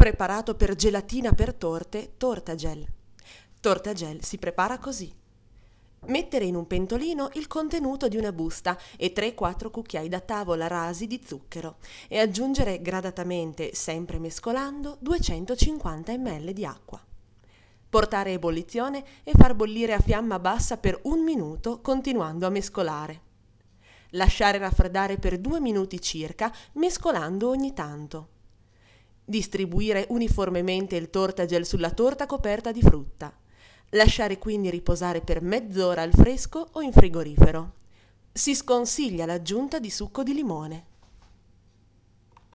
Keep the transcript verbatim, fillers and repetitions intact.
Preparato per gelatina per torte, Tortagel. Tortagel si prepara così. Mettere in un pentolino il contenuto di una busta e tre quattro cucchiai da tavola rasi di zucchero e aggiungere gradatamente, sempre mescolando, duecentocinquanta millilitri di acqua. Portare a ebollizione e far bollire a fiamma bassa per un minuto continuando a mescolare. Lasciare raffreddare per due minuti circa, mescolando ogni tanto. Distribuire uniformemente il Tortagel sulla torta coperta di frutta. Lasciare quindi riposare per mezz'ora al fresco o in frigorifero. Si sconsiglia l'aggiunta di succo di limone.